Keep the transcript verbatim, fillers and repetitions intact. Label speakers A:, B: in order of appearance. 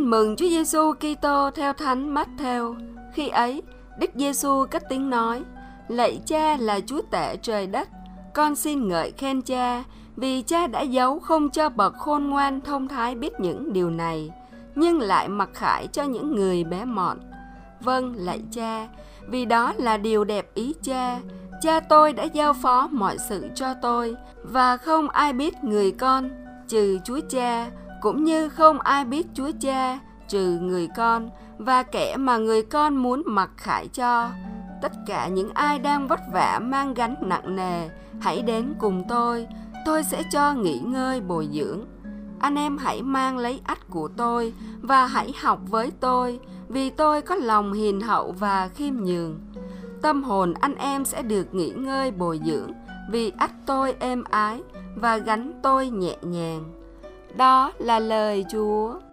A: Tin mừng Chúa Giêsu Kitô theo Thánh Mát-thêu. Khi ấy, Đức Giêsu cất tiếng nói: Lạy Cha là Chúa tể trời đất, con xin ngợi khen Cha, vì Cha đã giấu không cho bậc khôn ngoan thông thái biết những điều này, nhưng lại mặc khải cho những người bé mọn. Vâng, lạy Cha, vì đó là điều đẹp ý Cha. Cha tôi đã giao phó mọi sự cho tôi, và không ai biết người con trừ Chúa Cha, cũng như không ai biết Chúa Cha trừ người con và kẻ mà người con muốn mặc khải cho. Tất cả những ai đang vất vả mang gánh nặng nề, hãy đến cùng tôi, tôi sẽ cho nghỉ ngơi bồi dưỡng. Anh em hãy mang lấy ách của tôi và hãy học với tôi, vì tôi có lòng hiền hậu và khiêm nhường. Tâm hồn anh em sẽ được nghỉ ngơi bồi dưỡng, vì ách tôi êm ái và gánh tôi nhẹ nhàng. Đó là lời Chúa.